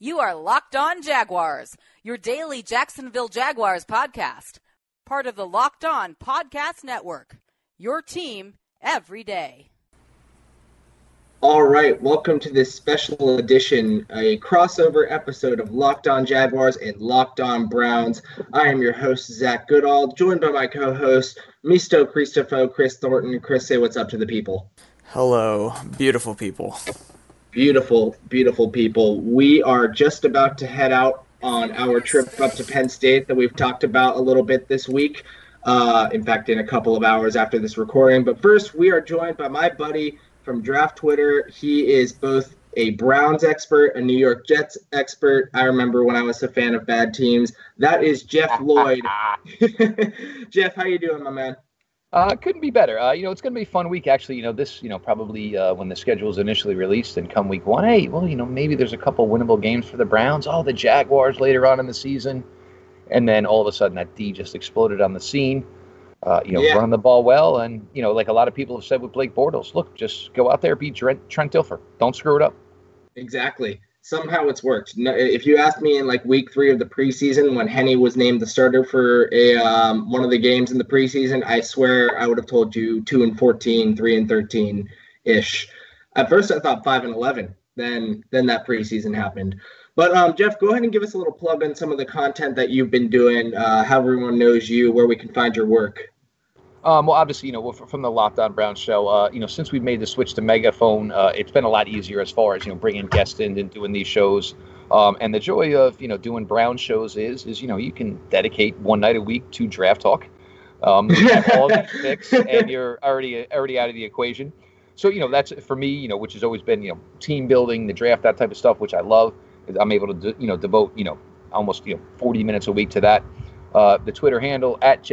You are Locked On Jaguars, your daily Jacksonville Jaguars podcast. Part of the Locked On Podcast Network, your team every day. All right, welcome to this special edition, a crossover episode of Locked On Jaguars and Locked On Browns. I am your host, Zach Goodall, joined by my co-host, Misto Cristofo, Chris Thornton. Chris, say what's up to the people. Hello, beautiful people. Beautiful, beautiful people. We are just about to head out on our trip up to Penn State that we've talked about a little bit this week. In fact, in a couple of hours after this recording. But first, we are joined by my buddy from Draft Twitter. He is both a Browns expert, a New York Jets expert. I remember when I was a fan of bad teams. That is Jeff Lloyd. Jeff, how you doing, my man? Couldn't be better. It's going to be a fun week, actually. Probably when the schedule is initially released and come week one, maybe there's a couple winnable games for the Browns. Oh, the Jaguars later on in the season. And then all of a sudden that D just exploded on the scene. Run the ball well. And, like a lot of people have said with Blake Bortles, look, just go out there, beat Trent Dilfer. Don't screw it up. Exactly. Somehow it's worked. If you asked me in like week 3 of the preseason when Henne was named the starter for one of the games in the preseason, I swear I would have told you 2-14, 3-13-ish. At first I thought 5-11. Then that preseason happened. But Jeff, go ahead and give us a little plug on some of the content that you've been doing, how everyone knows you, where we can find your work. Well, obviously, from the Locked On Browns show, since we've made the switch to Megaphone, it's been a lot easier as far as, bringing guests in and doing these shows. And the joy of, doing Brown shows is you can dedicate one night a week to draft talk. You have all these picks and you're already out of the equation. So, that's for me, which has always been, team building, the draft, that type of stuff, which I love. I'm able to, devote, almost, 40 minutes a week to that. The Twitter handle at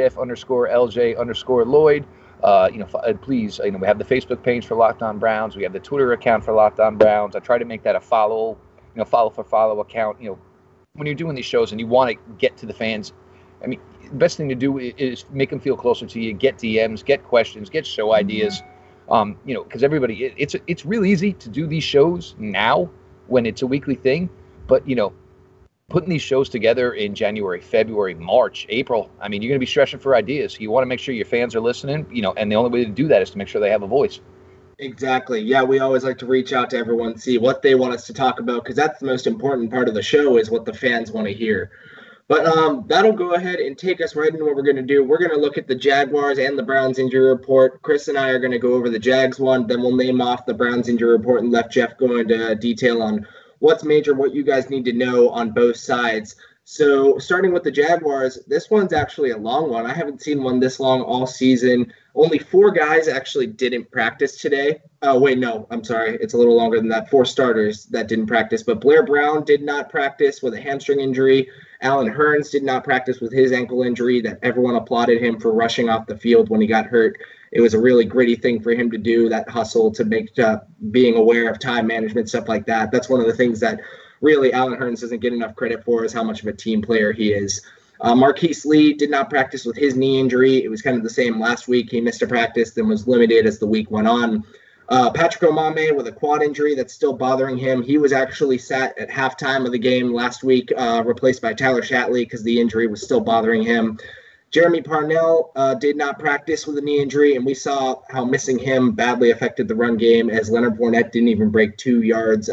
Jeff_LJ_Lloyd. Please, we have the Facebook page for Locked On Browns. We have the Twitter account for Locked On Browns. I try to make that a follow for follow account. When you're doing these shows and you want to get to the fans, the best thing to do is make them feel closer to you, get DMs, get questions, get show ideas. Because everybody, it's real easy to do these shows now when it's a weekly thing, but putting these shows together in January, February, March, April, you're going to be stretching for ideas. You want to make sure your fans are listening, and the only way to do that is to make sure they have a voice. Exactly. Yeah, we always like to reach out to everyone, see what they want us to talk about, because that's the most important part of the show is what the fans want to hear. But that'll go ahead and take us right into what we're going to do. We're going to look at the Jaguars and the Browns injury report. Chris and I are going to go over the Jags one, then we'll name off the Browns injury report and let Jeff go into detail on what's major, what you guys need to know on both sides. So starting with the Jaguars, this one's actually a long one. I haven't seen one this long all season. Only 4 guys actually didn't practice today. I'm sorry. It's a little longer than that. 4 starters that didn't practice. But Blair Brown did not practice with a hamstring injury. Allen Hurns did not practice with his ankle injury that everyone applauded him for rushing off the field when he got hurt. It was a really gritty thing for him to do, that hustle to make being aware of time management, stuff like that. That's one of the things that really Allen Hurns doesn't get enough credit for, is how much of a team player he is. Marquise Lee did not practice with his knee injury. It was kind of the same last week. He missed a practice, then was limited as the week went on. Patrick Omameh with a quad injury that's still bothering him. He was actually sat at halftime of the game last week, replaced by Tyler Shatley because the injury was still bothering him. Jeremy Parnell did not practice with a knee injury, and we saw how missing him badly affected the run game, as Leonard Fournette didn't even break 2 yards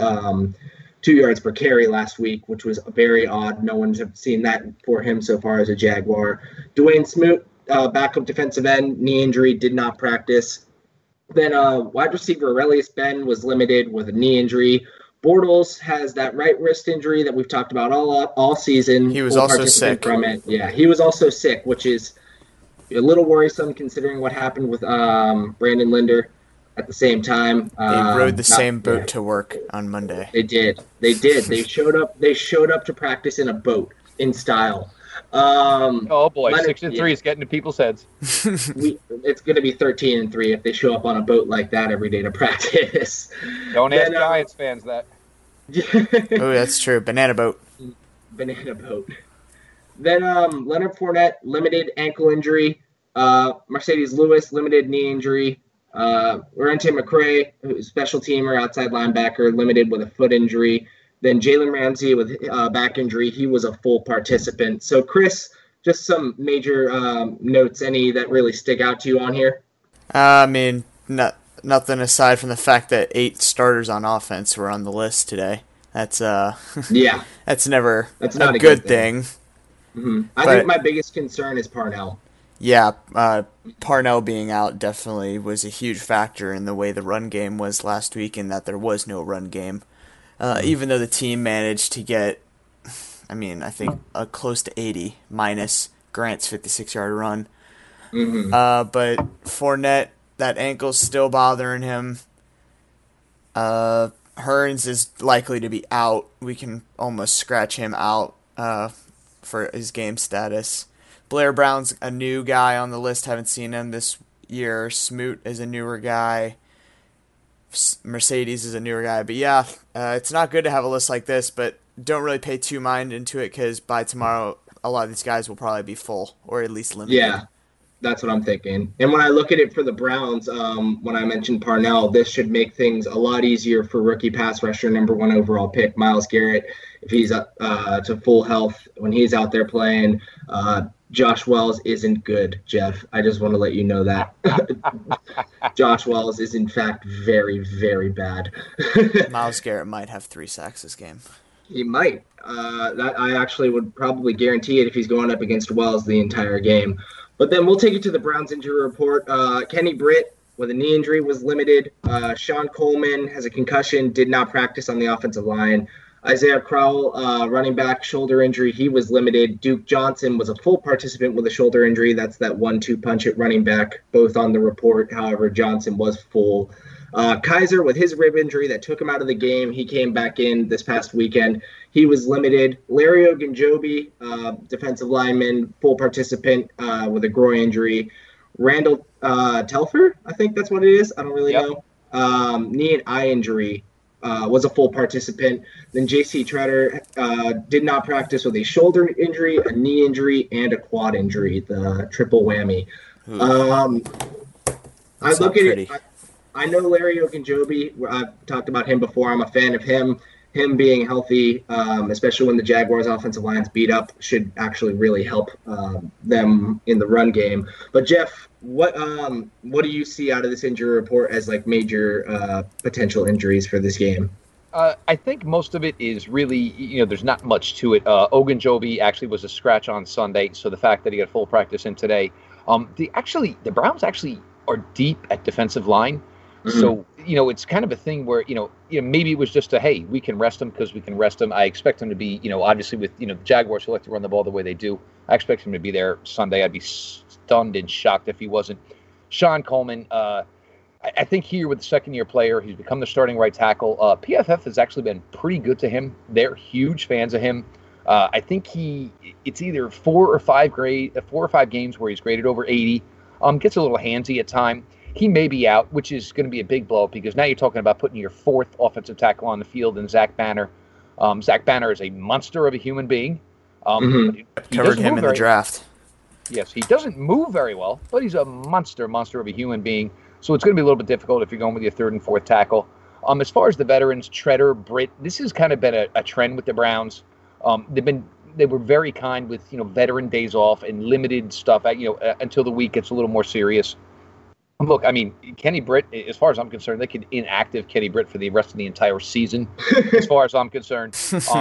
per carry last week, which was very odd. No one's seen that for him so far as a Jaguar. Dwayne Smoot, backup defensive end, knee injury, did not practice. Then wide receiver Aurelius Ben was limited with a knee injury. Bortles has that right wrist injury that we've talked about all season. He was also sick. From it. Yeah, he was also sick, which is a little worrisome considering what happened with Brandon Linder at the same time. They rode the same boat to work on Monday. They did. They showed up to practice in a boat in style. Oh boy, 6-3 is getting to people's heads. It's going to be 13-3 if they show up on a boat like that every day to practice. Don't ask Giants fans that. Oh, that's true. Banana boat. Then Leonard Fournette, limited ankle injury. Mercedes Lewis, limited knee injury. Orente McCray, who's special teamer, outside linebacker, limited with a foot injury. Then Jalen Ramsey with back injury, he was a full participant. So, Chris, just some major notes, any that really stick out to you on here? I mean, nothing aside from the fact that 8 starters on offense were on the list today. That's yeah, that's never not a good thing. Mm-hmm. I think my biggest concern is Parnell. Yeah, Parnell being out definitely was a huge factor in the way the run game was last week, and that there was no run game. Even though the team managed to get, I think close to 80 minus Grant's 56-yard run. Mm-hmm. But Fournette, that ankle's still bothering him. Hearns is likely to be out. We can almost scratch him out for his game status. Blair Brown's a new guy on the list. Haven't seen him this year. Smoot is a newer guy. Mercedes is a newer guy. But yeah, it's not good to have a list like this, but don't really pay too mind into it because by tomorrow, a lot of these guys will probably be full or at least limited. Yeah, that's what I'm thinking. And when I look at it for the Browns, when I mentioned Parnell, this should make things a lot easier for rookie pass rusher, number 1 overall pick, Myles Garrett, if he's to full health when he's out there playing. Josh Wells isn't good, Jeff. I just want to let you know that. Josh Wells is, in fact, very, very bad. Myles Garrett might have 3 sacks this game. He might. That I actually would probably guarantee it if he's going up against Wells the entire game. But then we'll take it to the Browns injury report. Kenny Britt with a knee injury was limited. Sean Coleman has a concussion, did not practice on the offensive line. Isaiah Crowell, running back, shoulder injury, he was limited. Duke Johnson was a full participant with a shoulder injury. That's that 1-2 punch at running back, both on the report. However, Johnson was full. Kaiser with his rib injury that took him out of the game. He came back in this past weekend. He was limited. Larry Ogunjobi, defensive lineman, full participant with a groin injury. Randall Telfer, I think that's what it is. I don't really know. Knee and eye injury. Was a full participant. Then J.C. Treader did not practice with a shoulder injury, a knee injury, and a quad injury, the triple whammy. I look at it. I know Larry Ogunjobi. I've talked about him before. I'm a fan of him. Him being healthy, especially when the Jaguars' offensive line's beat up, should actually really help them in the run game. But Jeff, what do you see out of this injury report as like major potential injuries for this game? I think most of it is really, there's not much to it. Ogunjobi actually was a scratch on Sunday, so the fact that he got full practice in today. The Browns actually are deep at defensive line. Mm-hmm. So, it's kind of a thing where, maybe it was just hey, we can rest him because we can rest him. I expect him to be, obviously with, the Jaguars who like to run the ball the way they do. I expect him to be there Sunday. I'd be stunned and shocked if he wasn't. Sean Coleman, I think here with the second-year player, he's become the starting right tackle. PFF has actually been pretty good to him. They're huge fans of him. I think it's either 4 or 5 games where he's graded over 80. Gets a little handsy at time. He may be out, which is going to be a big blow because now you're talking about putting your 4th offensive tackle on the field in Zach Banner. Zach Banner is a monster of a human being. He covered him in the draft. Yes, he doesn't move very well, but he's a monster of a human being. So it's going to be a little bit difficult if you're going with your 3rd and 4th tackle. As far as the veterans, Treader, Britt, this has kind of been a trend with the Browns. They were very kind with veteran days off and limited stuff until the week gets a little more serious. Look, Kenny Britt, as far as I'm concerned, they could inactive Kenny Britt for the rest of the entire season, as far as I'm concerned.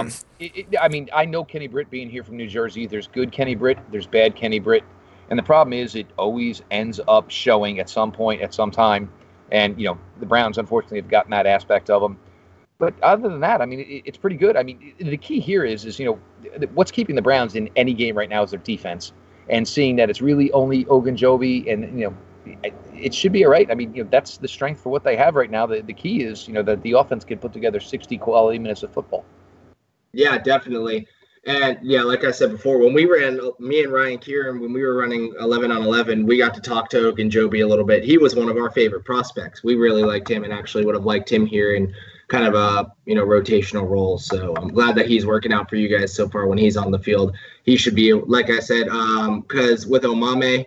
I know Kenny Britt being here from New Jersey. There's good Kenny Britt. There's bad Kenny Britt. And the problem is it always ends up showing at some point, at some time. And, the Browns, unfortunately, have gotten that aspect of them. But other than that, it's pretty good. The key here is what's keeping the Browns in any game right now is their defense. And seeing that it's really only Ogunjobi and, it should be all right. That's the strength for what they have right now. The key is, that the offense can put together 60 quality minutes of football. Yeah, definitely. And yeah, like I said before, when we ran, me and Ryan Kieran, when we were running 11 on 11, we got to talk to Ogunjobi a little bit. He was one of our favorite prospects. We really liked him and actually would have liked him here in kind of a, rotational role. So I'm glad that he's working out for you guys so far when he's on the field. He should be, like I said, because with Omame,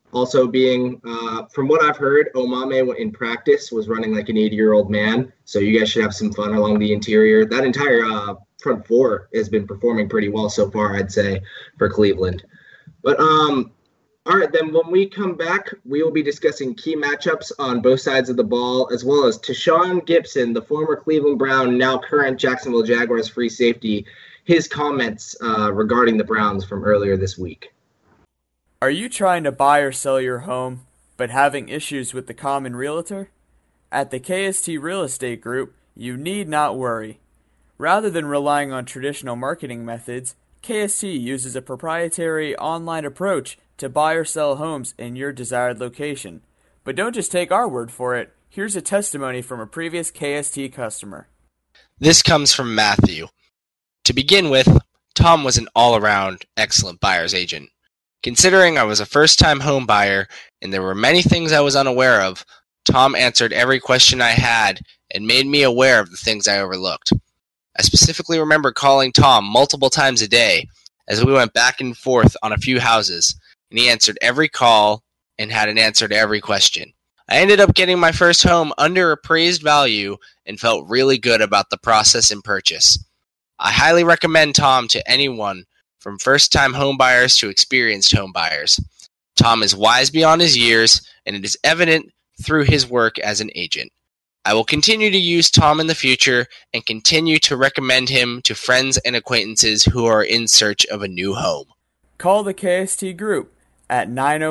Also being, from what I've heard, Omame in practice was running like an 80-year-old man. So you guys should have some fun along the interior. That entire front four has been performing pretty well so far, I'd say, for Cleveland. But all right, then when we come back, we will be discussing key matchups on both sides of the ball, as well as Tashaun Gipson, the former Cleveland Brown, now current Jacksonville Jaguars free safety, his comments regarding the Browns from earlier this week. Are you trying to buy or sell your home, but having issues with the common realtor? At the KST Real Estate Group, you need not worry. Rather than relying on traditional marketing methods, KST uses a proprietary online approach to buy or sell homes in your desired location. But don't just take our word for it. Here's a testimony from a previous KST customer. This comes from Matthew. To begin with, Tom was an all-around excellent buyer's agent. Considering I was a first-time home buyer and there were many things I was unaware of, Tom answered every question I had and made me aware of the things I overlooked. I specifically remember calling Tom multiple times a day as we went back and forth on a few houses, and he answered every call and had an answer to every question. I ended up getting my first home under appraised value and felt really good about the process and purchase. I highly recommend Tom to anyone from first-time homebuyers to experienced homebuyers. Tom is wise beyond his years, and it is evident through his work as an agent. I will continue to use Tom in the future and continue to recommend him to friends and acquaintances who are in search of a new home. Call the KST Group at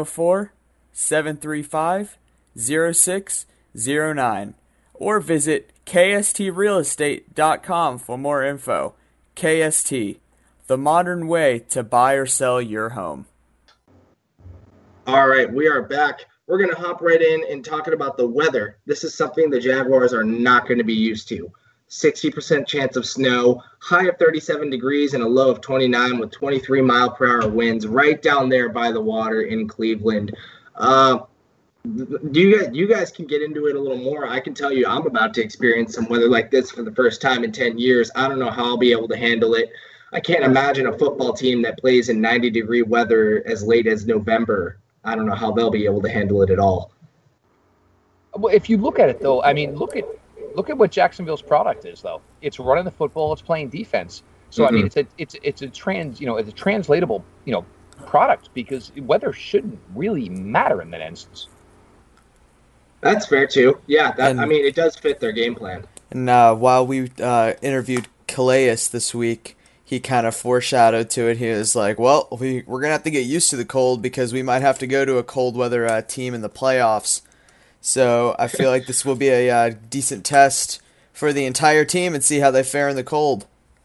904-735-0609 or visit kstrealestate.com for more info. KST, the modern way to buy or sell your home. All right, we are back. We're going to hop right in and talking about the weather. This is something the Jaguars are not going to be used to. 60% chance of snow, high of 37 degrees and a low of 29 with 23 mile per hour winds right down there by the water in Cleveland. You guys can get into it a little more. I can tell you I'm about to experience some weather like this for the first time in 10 years. I don't know how I'll be able to handle it. I can't imagine a football team that plays in 90-degree weather as late as November. I don't know how they'll be able to handle it at all. Well, if you look at it, though, I mean, look at what Jacksonville's product is, though. It's running the football, it's playing defense. So I mean, it's a translatable, product because weather shouldn't really matter in that instance. That's fair too. Yeah, it does fit their game plan. And while we interviewed Calais this week, he kind of foreshadowed to it. He was like, well, we're going to have to get used to the cold because we might have to go to a cold weather team in the playoffs. So I feel like this will be a decent test for the entire team and see how they fare in the cold.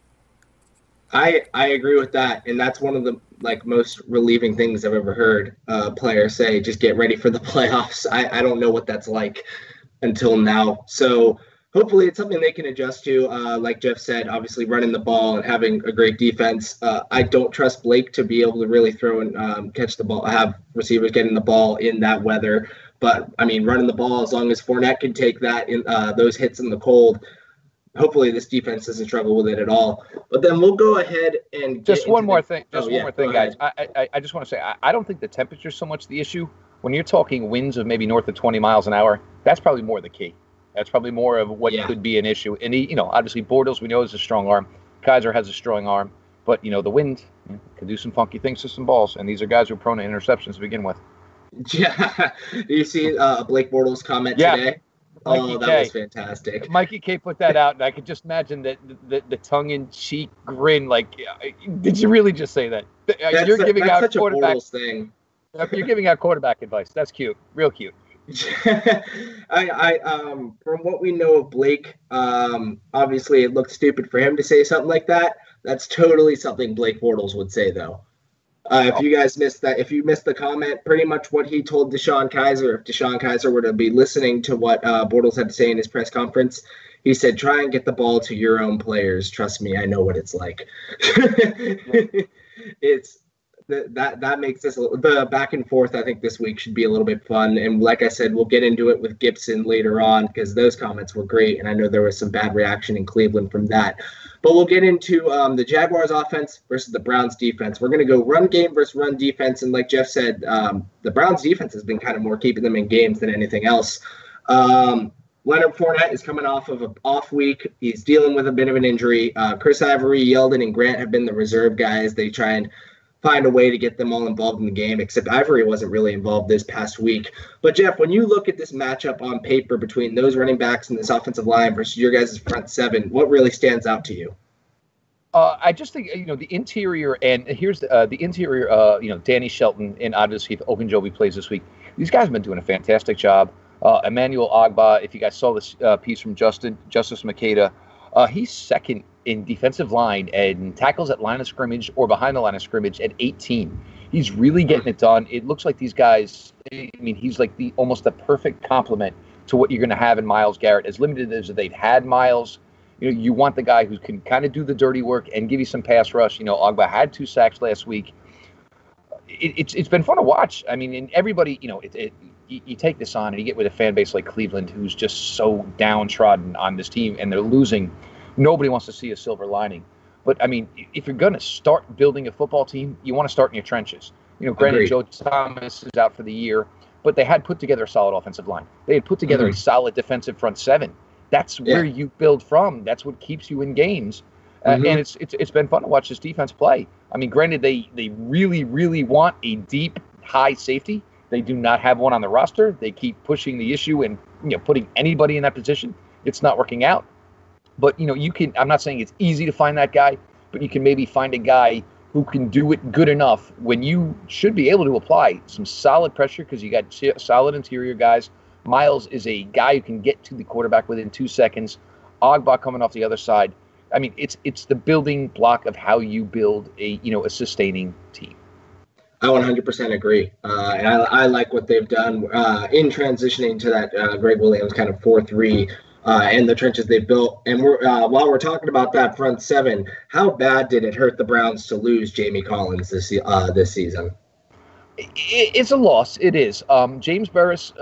I agree with that, and that's one of the most relieving things I've ever heard players say. Just get ready for the playoffs. I don't know what that's like until now. So hopefully it's something they can adjust to. Like Jeff said, obviously running the ball and having a great defense. I don't trust Blake to be able to really throw and catch the ball, have receivers getting the ball in that weather. But, I mean, running the ball, as long as Fournette can take that in those hits in the cold, hopefully this defense doesn't struggle with it at all. But then we'll go ahead and just one more thing, guys. I just want to say I don't think the temperature is so much the issue. When you're talking winds of maybe north of 20 miles an hour, that's probably more the key. That's probably more of what could be an issue. And obviously Bortles, we know, is a strong arm. Kaiser has a strong arm, but the wind can do some funky things to some balls. And these are guys who are prone to interceptions to begin with. Yeah. Do you see Blake Bortles' comment today? Mikey that K. was fantastic. Mikey K put that out, and I could just imagine the tongue-in-cheek grin. Like, did you really just say that? You're giving out such quarterback a Bortles thing. You're giving out quarterback advice. That's cute, real cute. I from what we know of Blake, obviously it looked stupid for him to say something like that. That's totally something Blake Bortles would say, though. If you guys missed that, if you missed the comment, pretty much what he told DeShone Kizer, if DeShone Kizer were to be listening to what Bortles had to say in his press conference, he said, try and get the ball to your own players. Trust me, I know what it's like. that makes this the back and forth. I think this week should be a little bit fun. And like I said, we'll get into it with Gibson later on because those comments were great, and I know there was some bad reaction in Cleveland from that. But we'll get into the Jaguars offense versus the Browns defense. We're going to go run game versus run defense. And like Jeff said, the Browns defense has been kind of more keeping them in games than anything else. Leonard Fournette is coming off of an off week. He's dealing with a bit of an injury. Chris Ivory, Yeldon, and Grant have been the reserve guys. They try and find a way to get them all involved in the game, except Ivory wasn't really involved this past week. But, Jeff, when you look at this matchup on paper between those running backs and this offensive line versus your guys' front seven, what really stands out to you? I just think, the interior, and here's the interior, Danny Shelton and obviously if Ogunjobi plays this week. These guys have been doing a fantastic job. Emmanuel Ogbah, if you guys saw this piece from Justice Makeda, he's second in defensive line and tackles at line of scrimmage or behind the line of scrimmage at 18. He's really getting it done. It looks like these guys, he's like almost the perfect complement to what you're going to have in Myles Garrett. As limited as they've had Myles, you want the guy who can kind of do the dirty work and give you some pass rush. Ogbah had 2 sacks last week. It's been fun to watch. And everybody, you take this on and you get with a fan base like Cleveland who's just so downtrodden on this team and they're losing. Nobody wants to see a silver lining. But, if you're going to start building a football team, you want to start in your trenches. Granted, Agreed. Joe Thomas is out for the year, but they had put together a solid offensive line. They had put together a solid defensive front seven. That's where you build from. That's what keeps you in games. And it's been fun to watch this defense play. Granted, they really, really want a deep, high safety. They do not have one on the roster. They keep pushing the issue and putting anybody in that position. It's not working out. But you can. I'm not saying it's easy to find that guy, but you can maybe find a guy who can do it good enough when you should be able to apply some solid pressure because you got solid interior guys. Myles is a guy who can get to the quarterback within 2 seconds. Ogbah coming off the other side. It's the building block of how you build a sustaining team. I 100% agree. And I like what they've done in transitioning to that Greg Williams kind of 4-3 and the trenches they've built. And while we're talking about that front seven, how bad did it hurt the Browns to lose Jamie Collins this season? It's a loss. It is. James Burgess,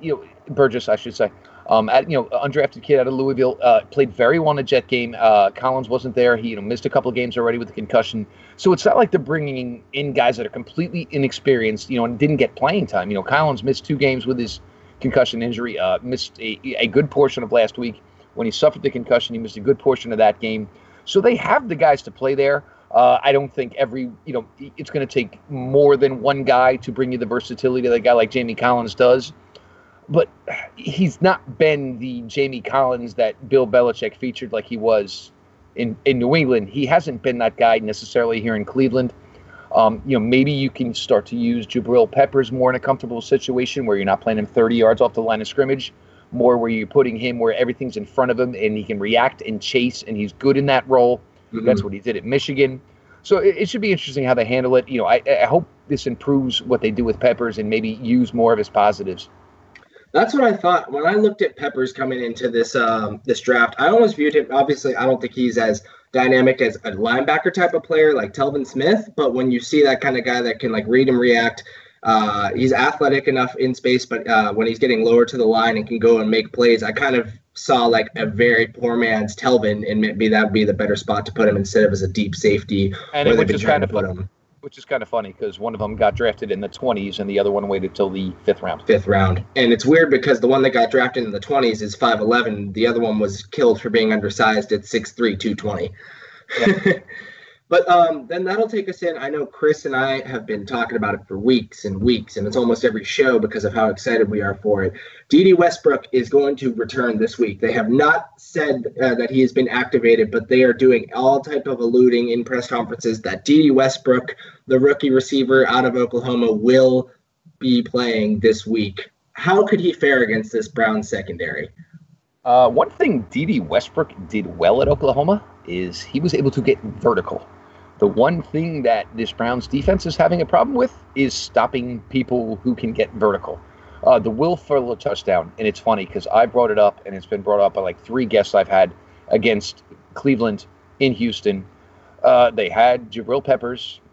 I should say, undrafted kid out of Louisville, played very well in the Jet game. Collins wasn't there. He missed a couple of games already with a concussion. So it's not like they're bringing in guys that are completely inexperienced, and didn't get playing time. Collins missed 2 games with his concussion injury, missed a good portion of last week. When he suffered the concussion, he missed a good portion of that game. So they have the guys to play there. I don't think it's going to take more than one guy to bring you the versatility that a guy like Jamie Collins does. But he's not been the Jamie Collins that Bill Belichick featured like he was in New England. He hasn't been that guy necessarily here in Cleveland. Maybe you can start to use Jabril Peppers more in a comfortable situation where you're not playing him 30 yards off the line of scrimmage, more where you're putting him where everything's in front of him and he can react and chase, and he's good in that role. That's what he did at Michigan. So it should be interesting how they handle it. I hope this improves what they do with Peppers and maybe use more of his positives. That's what I thought when I looked at Peppers coming into this draft. I almost viewed him. Obviously, I don't think he's as dynamic as a linebacker type of player like Telvin Smith. But when you see that kind of guy that can read and react, he's athletic enough in space. But when he's getting lower to the line and can go and make plays, I kind of saw a very poor man's Telvin, and maybe that would be the better spot to put him instead of as a deep safety. And where it they've would been just trying to put him. Which is kind of funny because one of them got drafted in the 20s and the other one waited till the 5th round. 5th round. And it's weird because the one that got drafted in the 20s is 5'11". The other one was killed for being undersized at 6'3", 220. Yep. But then that'll take us in. I know Chris and I have been talking about it for weeks and weeks, and it's almost every show because of how excited we are for it. Dede Westbrook is going to return this week. They have not said that he has been activated, but they are doing all type of alluding in press conferences that Dede Westbrook, the rookie receiver out of Oklahoma, will be playing this week. How could he fare against this Browns secondary? One thing Dede Westbrook did well at Oklahoma is he was able to get vertical. The one thing that this Browns defense is having a problem with is stopping people who can get vertical. The Will Fuller touchdown, and it's funny because I brought it up, and it's been brought up by 3 guests I've had against Cleveland in Houston. They had Jabril Peppers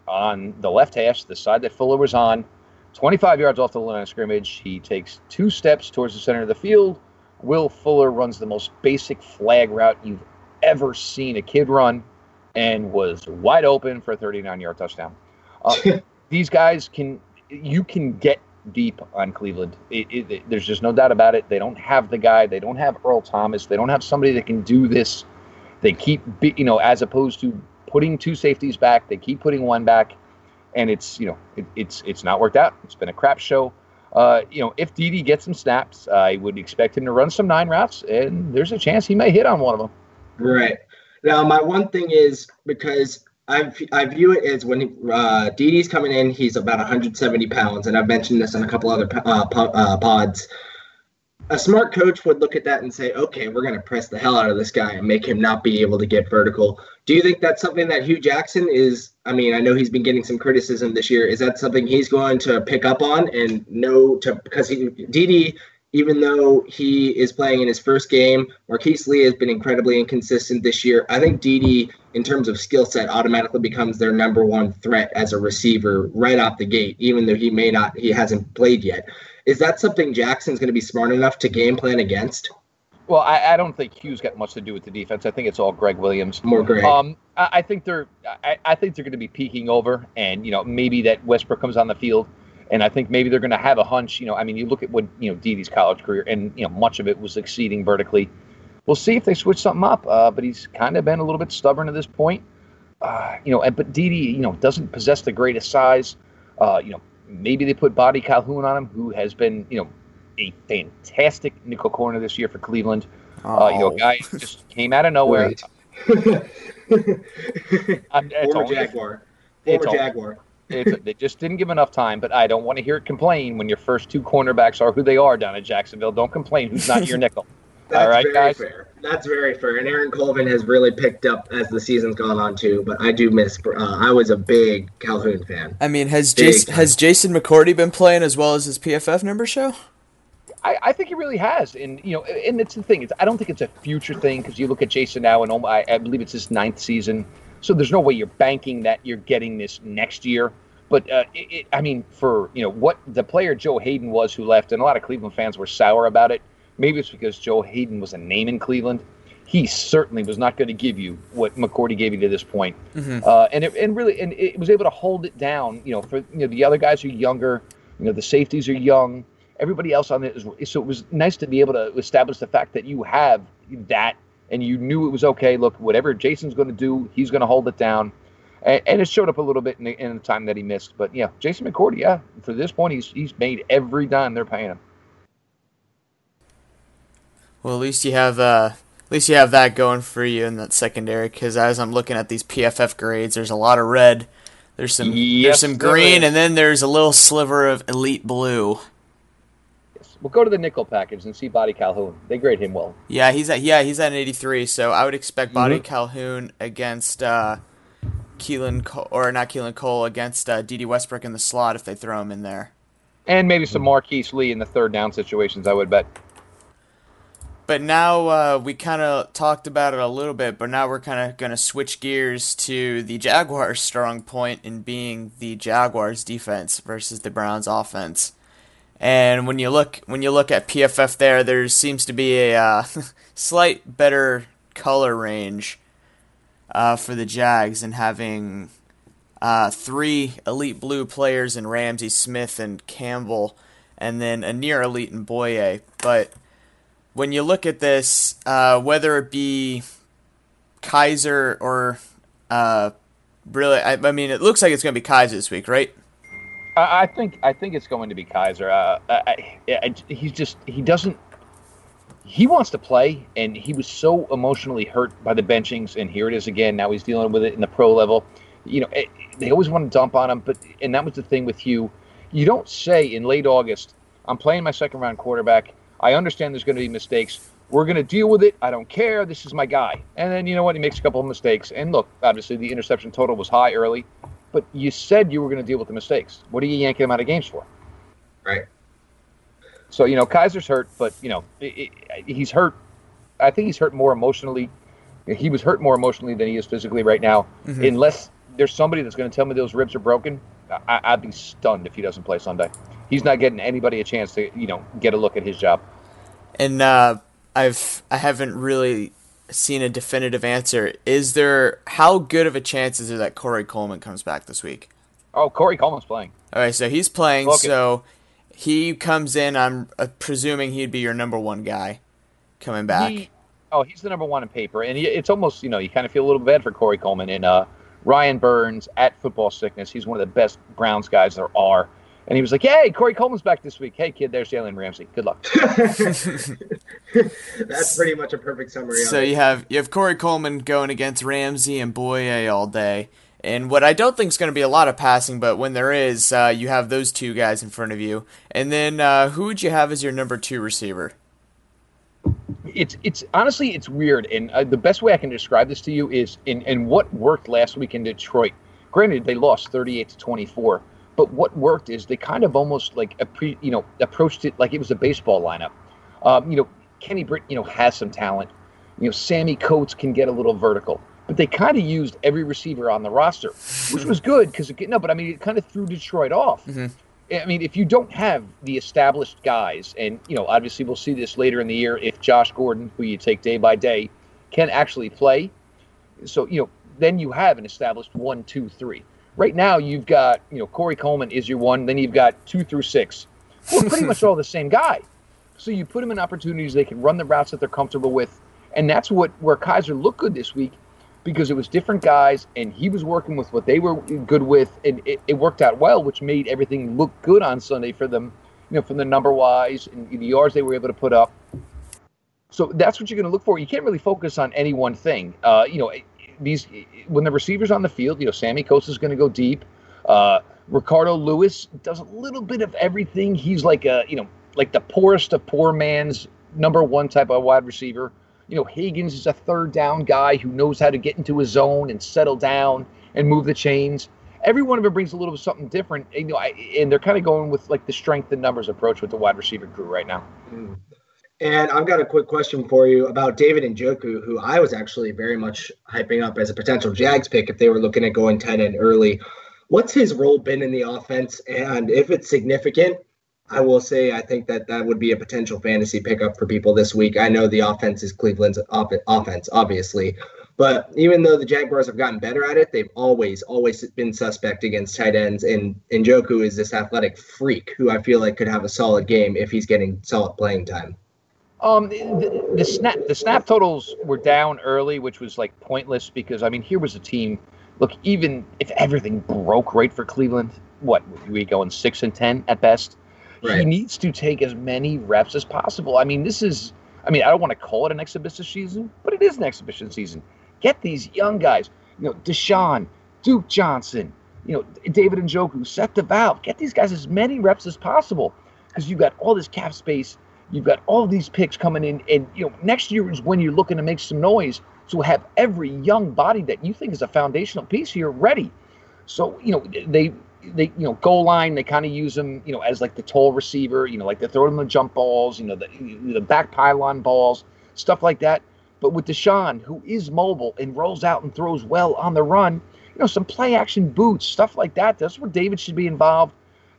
on the left hash, the side that Fuller was on, 25 yards off the line of scrimmage. He takes 2 steps towards the center of the field. Will Fuller runs the most basic flag route you've ever seen a kid run and was wide open for a 39-yard touchdown. These guys you can get deep on Cleveland. There's just no doubt about it. They don't have the guy. They don't have Earl Thomas. They don't have somebody that can do this. They keep, as opposed to putting 2 safeties back, they keep putting 1 back, and it's not worked out. It's been a crap show. If Dede gets some snaps, I would expect him to run some 9 routes, and there's a chance he may hit on one of them. Right. Now, my one thing is, because I view it as when Dede's coming in, he's about 170 pounds, and I've mentioned this on a couple other pods. A smart coach would look at that and say, okay, we're going to press the hell out of this guy and make him not be able to get vertical. Do you think that's something that Hugh Jackson is, I know he's been getting some criticism this year. Is that something he's going to pick up on and because Dede, even though he is playing in his first game, Marquise Lee has been incredibly inconsistent this year. I think Dede, in terms of skill set, automatically becomes their number 1 threat as a receiver right off the gate, even though he hasn't played yet. Is that something Jackson's going to be smart enough to game plan against? Well, I don't think Hugh's got much to do with the defense. I think it's all Greg Williams. More Greg. I think they're going to be peeking over, and maybe that Westbrook comes on the field, and I think maybe they're going to have a hunch. You look at what Dede's college career, and much of it was exceeding vertically. We'll see if they switch something up. But he's kind of been a little bit stubborn at this point. But Dede, doesn't possess the greatest size. Maybe they put Buddy Calhoun on him, who has been, a fantastic nickel corner this year for Cleveland. A guy just came out of nowhere. Right. Former Jaguar. They just didn't give enough time, but I don't want to hear it complain when your first 2 cornerbacks are who they are down at Jacksonville. Don't complain who's not your nickel. That's all right, very guys? Fair. That's very fair. And Aaron Colvin has really picked up as the season's gone on too. But I do miss. I was a big Calhoun fan. Has Jason McCourty been playing as well as his PFF numbers show? I think he really has, and and it's the thing. I don't think it's a future thing, because you look at Jason now, and I believe it's his 9th season. So there's no way you're banking that you're getting this next year. But for what the player Joe Hayden was who left, and a lot of Cleveland fans were sour about it. Maybe it's because Joe Hayden was a name in Cleveland. He certainly was not going to give you what McCourty gave you to this point. Mm-hmm. And it was able to hold it down. For the other guys are younger. The safeties are young. Everybody else on it so it was nice to be able to establish the fact that you have that, and you knew it was okay. Look, whatever Jason's going to do, he's going to hold it down. And it showed up a little bit in the time that he missed. But Jason McCourty, for this point, he's made every dime they're paying him. Well, at least you have that going for you in that secondary, because as I'm looking at these PFF grades, there's a lot of red, there's some green, and then there's a little sliver of elite blue. Yes. We'll go to the nickel package and see Buddy Calhoun. They grade him well. Yeah, he's at an 83, so I would expect Buddy Calhoun against Keelan Cole against Dede Westbrook in the slot if they throw him in there. And maybe some Marquise Lee in the 3rd down situations, I would bet. But now we kind of talked about it a little bit, but now we're kind of going to switch gears to the Jaguars' strong point in being the Jaguars' defense versus the Browns' offense. And when you look at PFF there seems to be a slight better color range for the Jags, and having 3 elite blue players in Ramsey, Smith, and Campbell, and then a near elite in Boye. But when you look at this, whether it be Kaiser or really, it looks like it's going to be Kaiser this week, right? I think it's going to be Kaiser. He wants to play, and he was so emotionally hurt by the benchings, and here it is again. Now he's dealing with it in the pro level. They always want to dump on him, and that was the thing with Hugh. You don't say in late August, I'm playing my 2nd-round quarterback. I understand there's going to be mistakes. We're going to deal with it. I don't care. This is my guy. And then, you know what? He makes a couple of mistakes. And look, obviously the interception total was high early, but you said you were going to deal with the mistakes. What are you yanking him out of games for? Right. So, Kaiser's hurt, but, he's hurt. I think he's hurt more emotionally. He was hurt more emotionally than he is physically right now, unless there's somebody that's going to tell me those ribs are broken, I'd be stunned if he doesn't play Sunday. He's not getting anybody a chance to, get a look at his job. And I haven't really seen a definitive answer. How good of a chance is there that Corey Coleman comes back this week? Oh, Corey Coleman's playing. All right, so he's playing. Okay. So he comes in. I'm presuming he'd be your number one guy coming back. He's the number one in paper, and it's almost, you kind of feel a little bad for Corey Coleman. And Ryan Burns at Football Sickness, he's one of the best Browns guys there are. And he was like, hey, Corey Coleman's back this week. Hey, kid, there's Jalen Ramsey. Good luck. That's pretty much a perfect summary. So you have Corey Coleman going against Ramsey and Boye all day. And what I don't think is going to be a lot of passing, but when there is, you have those two guys in front of you. And then who would you have as your number 2 receiver? It's honestly, it's weird. And the best way I can describe this to you is in what worked last week in Detroit. Granted, they lost 38-24. But what worked is they kind of almost like approached it like it was a baseball lineup. Kenny Britt, has some talent. Sammy Coates can get a little vertical. But they kind of used every receiver on the roster, which was good because it kind of threw Detroit off. Mm-hmm. I mean, if you don't have the established guys, and obviously we'll see this later in the year if Josh Gordon, who you take day by day, can actually play. So then you have an established 1, 2, 3. Right now, you've got, Corey Coleman is your 1. Then you've got 2 through 6. Well, pretty much all the same guy. So you put them in opportunities. They can run the routes that they're comfortable with. And that's where Kaiser looked good this week because it was different guys, and he was working with what they were good with. And it worked out well, which made everything look good on Sunday for them, from the number-wise and the yards they were able to put up. So that's what you're going to look for. You can't really focus on any one thing. When the receiver's on the field, Sammy Coates is going to go deep. Ricardo Lewis does a little bit of everything. He's like like the poorest of poor man's number 1 type of wide receiver. Higgins is a third down guy who knows how to get into his zone and settle down and move the chains. Every one of them brings a little bit something different. And they're kind of going with like the strength and numbers approach with the wide receiver crew right now. Mm. And I've got a quick question for you about David Njoku, who I was actually very much hyping up as a potential Jags pick if they were looking at going 10 and early. What's his role been in the offense? And if it's significant, I will say I think that would be a potential fantasy pickup for people this week. I know the offense is Cleveland's offense, obviously. But even though the Jaguars have gotten better at it, they've always been suspect against tight ends. And Njoku is this athletic freak who I feel like could have a solid game if he's getting solid playing time. The snap totals were down early, which was like pointless because here was a team. Look, even if everything broke right for Cleveland, we going 6 and 10 at best. Right. He needs to take as many reps as possible. I don't want to call it an exhibition season, but it is an exhibition season. Get these young guys, Deshaun, Duke Johnson, David Njoku, Seth DeValve. Get these guys as many reps as possible because you've got all this cap space. You've got all these picks coming in, and next year is when you're looking to make some noise. So have every young body that you think is a foundational piece here ready. So they goal line, they kind of use them as like the tall receiver. Like they throw them the jump balls, the back pylon balls, stuff like that. But with Deshaun, who is mobile and rolls out and throws well on the run, some play action boots, stuff like that. That's where David should be involved.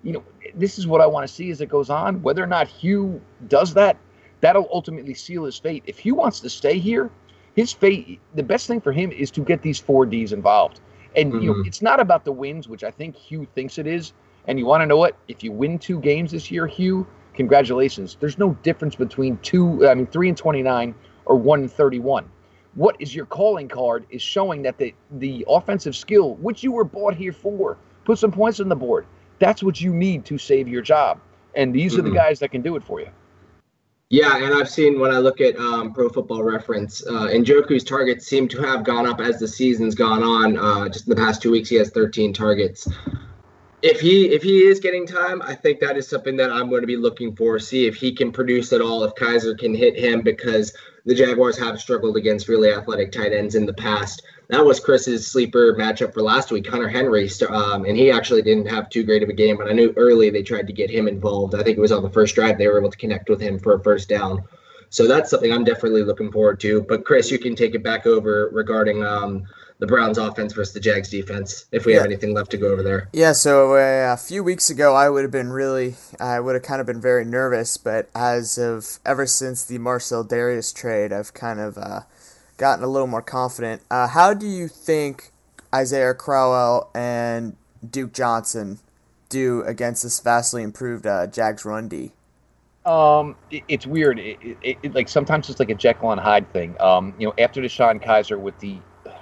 This is what I want to see as it goes on. Whether or not Hugh does that, that'll ultimately seal his fate. If Hugh wants to stay here, his fate, the best thing for him is to get these 4Ds involved. And, it's not about the wins, which I think Hugh thinks it is. And you want to know what? If you win 2 games this year, Hugh, congratulations. There's no difference between 3 and 29 or 1 and 31. What is your calling card is showing that the offensive skill, which you were bought here for, put some points on the board. That's what you need to save your job. And these are the guys that can do it for you. Yeah, and I've seen when I look at Pro Football Reference, Njoku's targets seem to have gone up as the season's gone on. Just in the past 2 weeks, he has 13 targets. If he is getting time, I think that is something that I'm going to be looking for, see if he can produce at all, if Kaiser can hit him, because the Jaguars have struggled against really athletic tight ends in the past. That was Chris's sleeper matchup for last week, Hunter Henry, and he actually didn't have too great of a game, but I knew early they tried to get him involved. I think it was on the first drive they were able to connect with him for a first down. So that's something I'm definitely looking forward to. But Chris, you can take it back over regarding the Browns offense versus the Jags defense, if we have anything left to go over there. Yeah, so a few weeks ago I would have kind of been very nervous, but ever since the Marcel Darius trade, I've kind of gotten a little more confident. How do you think Isaiah Crowell and Duke Johnson do against this vastly improved Jags run D? It's weird. It like sometimes it's like a Jekyll and Hyde thing. After Deshaun Kaiser with the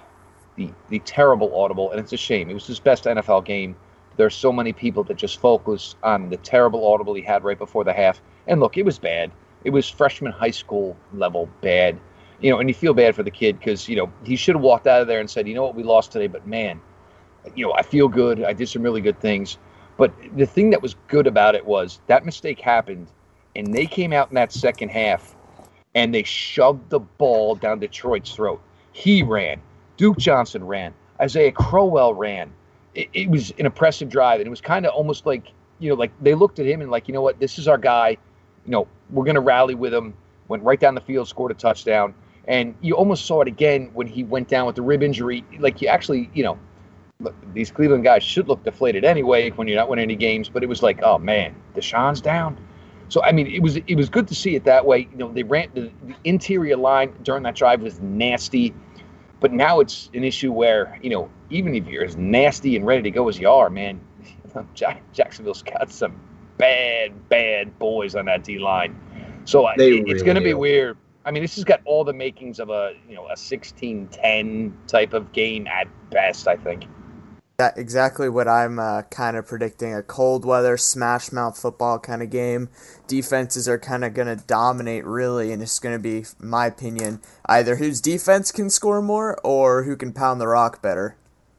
terrible audible, and it's a shame. It was his best NFL game. There's so many people that just focus on the terrible audible he had right before the half. And look, it was bad. It was freshman high school level bad. And you feel bad for the kid because, he should have walked out of there and said, you know what, we lost today, but man, I feel good. I did some really good things. But the thing that was good about it was that mistake happened, and they came out in that second half, and they shoved the ball down Detroit's throat. He ran. Duke Johnson ran. Isaiah Crowell ran. It was an impressive drive, and it was kind of almost like, like they looked at him and like, you know what, this is our guy. We're going to rally with him. Went right down the field, scored a touchdown. And you almost saw it again when he went down with the rib injury. Like, you actually, look, these Cleveland guys should look deflated anyway when you're not winning any games. But it was like, oh, man, Deshaun's down. So, I mean, it was good to see it that way. They ran the interior line during that drive was nasty. But now it's an issue where, even if you're as nasty and ready to go as you are, man, Jacksonville's got some bad boys on that D-line. So it's going to be weird. I mean, this has got all the makings of a 16-10 type of game at best, I think. That's exactly what I'm kind of predicting, a cold weather, smash mouth football kind of game. Defenses are kind of going to dominate, really, and it's going to be, in my opinion, either whose defense can score more or who can pound the rock better.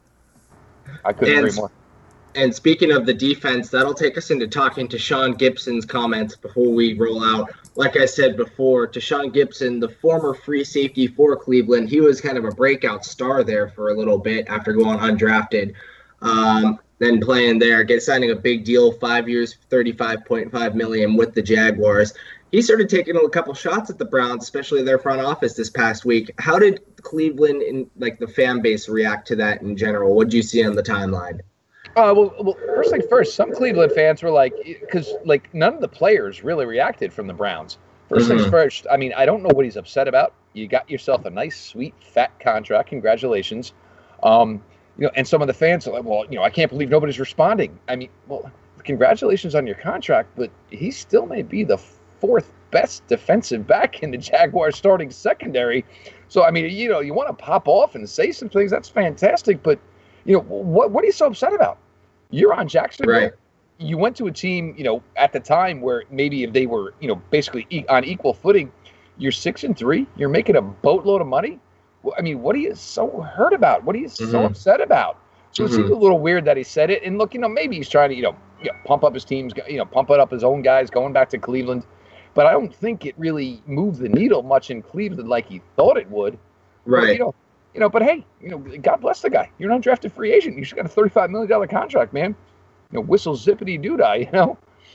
I couldn't agree more. And speaking of the defense, that'll take us into talking to Sean Gibson's comments before we roll out. Like I said before, Tashaun Gibson, the former free safety for Cleveland, he was kind of a breakout star there for a little bit after going undrafted. Then playing there, signing a big deal, 5 years, $35.5 million with the Jaguars. He started taking a couple shots at the Browns, especially their front office this past week. How did Cleveland and the fan base react to that in general? What did you see on the timeline? Well, first thing first, some Cleveland fans were because none of the players really reacted from the Browns. First things first, I mean, I don't know what he's upset about. You got yourself a nice, sweet, fat contract. Congratulations. And some of the fans are like, well, I can't believe nobody's responding. I mean, well, congratulations on your contract, but he still may be the fourth best defensive back in the Jaguars starting secondary. So, I mean, you want to pop off and say some things. That's fantastic, but what are you so upset about? You're on Jacksonville. Right. You went to a team, at the time where maybe if they were, basically on equal footing, you're 6-3. You're making a boatload of money. I mean, what are you so hurt about? What are you so upset about? So it seems a little weird that he said it. And look, maybe he's trying to, pump up his teams, pump up his own guys going back to Cleveland. But I don't think it really moved the needle much in Cleveland like he thought it would. Right. But, but hey, God bless the guy. You're an undrafted free agent. You just got a $35 million contract, man. Whistle zippity doodah,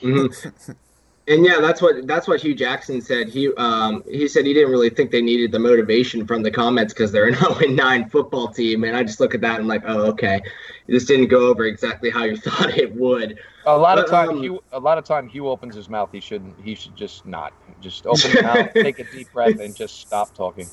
And yeah, that's what Hugh Jackson said. He said he didn't really think they needed the motivation from the comments because they're an 0-9 football team. And I just look at that and I'm like, oh, okay, this didn't go over exactly how you thought it would. A lot of time, Hugh opens his mouth. He should just not. Just open his mouth, take a deep breath, and just stop talking.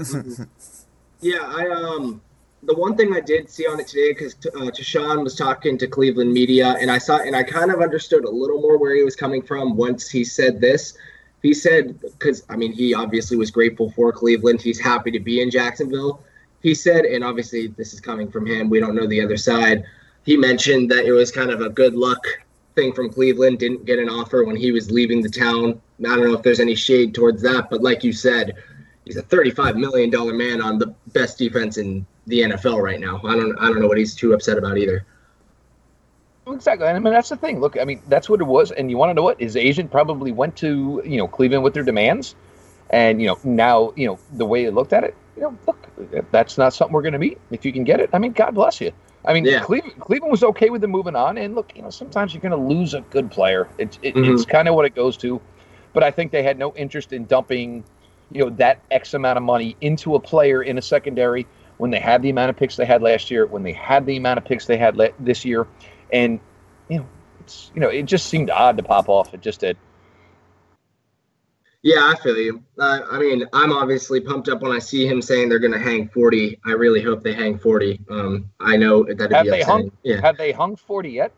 Yeah, the one thing I did see on it today, because Tashaun was talking to Cleveland media, and I kind of understood a little more where he was coming from once he said this. He said, because, I mean, he obviously was grateful for Cleveland. He's happy to be in Jacksonville. He said, and obviously this is coming from him, we don't know the other side. He mentioned that it was kind of a good luck thing from Cleveland, didn't get an offer when he was leaving the town. I don't know if there's any shade towards that, but like you said, he's a $35 million man on the best defense in the NFL right now. I don't know what he's too upset about either. Exactly. I mean, that's the thing. Look, I mean, that's what it was. And you want to know what? His agent probably went to, Cleveland with their demands. And, now, the way he looked at it, look, that's not something we're going to meet. If you can get it, I mean, God bless you. I mean, yeah. Cleveland was okay with them moving on. And look, sometimes you're going to lose a good player. It's kind of what it goes to. But I think they had no interest in dumping, that X amount of money into a player in a secondary when they had the amount of picks they had last year, when they had the amount of picks they had this year, and it just seemed odd to pop off. It just did. Yeah, I feel you. I mean, I'm obviously pumped up when I see him saying they're going to hang 40. I really hope they hang 40. I know that'd have be they upsetting. Hung? Have they hung 40 yet?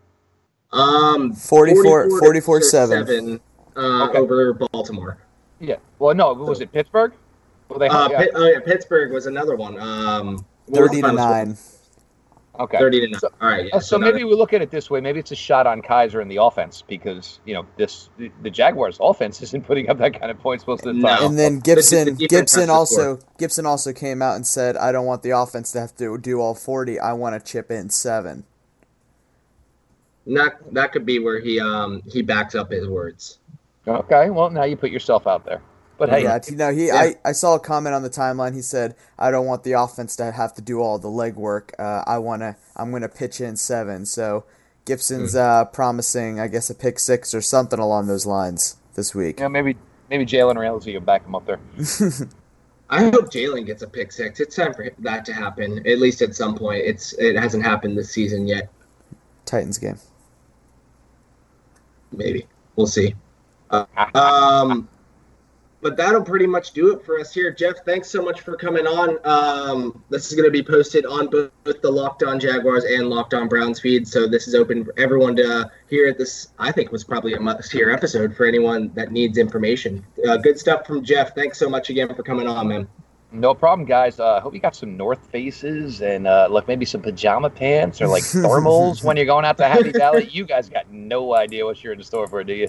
44-7 over Baltimore. Yeah. Well, no, was it Pittsburgh? Well, they hung, Pittsburgh was another one. 30-9. Okay. 30-9. So, all right. Yeah, so maybe we look at it this way. Maybe it's a shot on Kaiser and the offense because the Jaguars' offense isn't putting up that kind of points most of the time. And then Gibson also came out and said, "I don't want the offense to have to do all 40. I want to chip in 7." That could be where he backs up his words. Okay. Well, now you put yourself out there. But hey, I saw a comment on the timeline. He said, "I don't want the offense to have to do all the legwork. I'm gonna pitch in 7." So Gibson's promising, I guess, a pick 6 or something along those lines this week. Yeah, maybe Jalen Ramsey will back him up there. I hope Jalen gets a pick 6. It's time for that to happen, at least at some point. It hasn't happened this season yet. Titans game. Maybe. We'll see. But that'll pretty much do it for us here. Jeff, thanks so much for coming on. This is going to be posted on both the Locked On Jaguars and Locked On Browns feed, so this is open for everyone to hear. This, I think, was probably a must-hear episode for anyone that needs information. Good stuff from Jeff. Thanks so much again for coming on, man. No problem, guys. Hope you got some North Faces and maybe some pajama pants or like thermals when you're going out to Happy Valley. You guys got no idea what you're in store for, do you?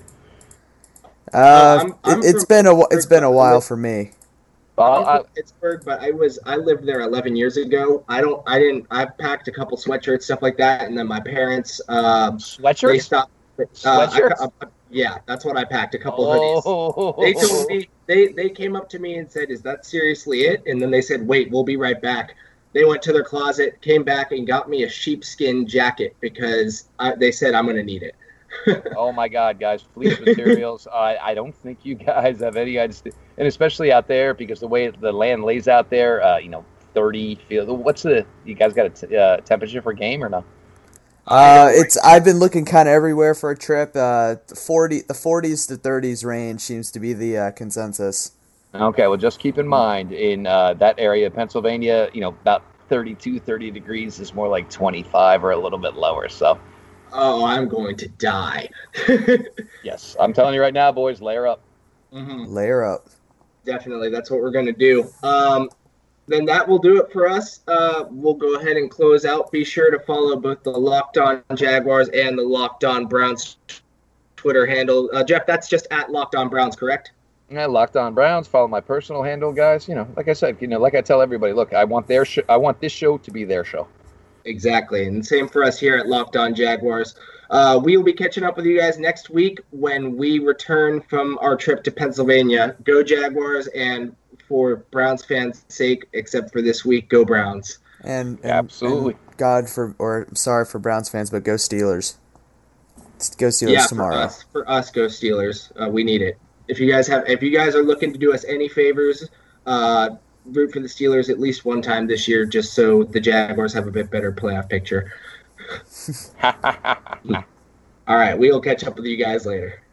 It's been a while for me. I'm from Pittsburgh, but I lived there 11 years ago. I packed a couple sweatshirts, stuff like that, and then my parents sweatshirts. They stopped. Sweatshirts. Yeah, that's what I packed. A couple hoodies. They told me they came up to me and said, "Is that seriously it?" And then they said, "Wait, we'll be right back." They went to their closet, came back, and got me a sheepskin jacket because they said I'm going to need it. Oh my God, guys! Fleece materials. I don't think you guys have any idea, and especially out there because the way the land lays out there, 30 field. You guys got a temperature for game or no? I've been looking kind of everywhere for a trip. The 40s to 30s range seems to be the consensus. Okay, well, just keep in mind in that area, Pennsylvania, about 30 degrees is more like 25 or a little bit lower. So. Oh, I'm going to die. Yes, I'm telling you right now, boys, layer up. Mm-hmm. Layer up. Definitely, that's what we're going to do. Then that will do it for us. We'll go ahead and close out. Be sure to follow both the Locked On Jaguars and the Locked On Browns Twitter handle. Jeff, that's just at Locked On Browns, correct? Yeah, Locked On Browns. Follow my personal handle, guys. Like I said, like I tell everybody, look, I want I want this show to be their show. Exactly, and same for us here at Locked On Jaguars. We will be catching up with you guys next week when we return from our trip to Pennsylvania. Go Jaguars, and for Browns fans' sake, except for this week, go Browns. And absolutely. And sorry for Browns fans, but go Steelers. Go Steelers tomorrow. For us, go Steelers. We need it. If you guys are looking to do us any favors, root for the Steelers at least one time this year, just so the Jaguars have a bit better playoff picture. All right, we will catch up with you guys later.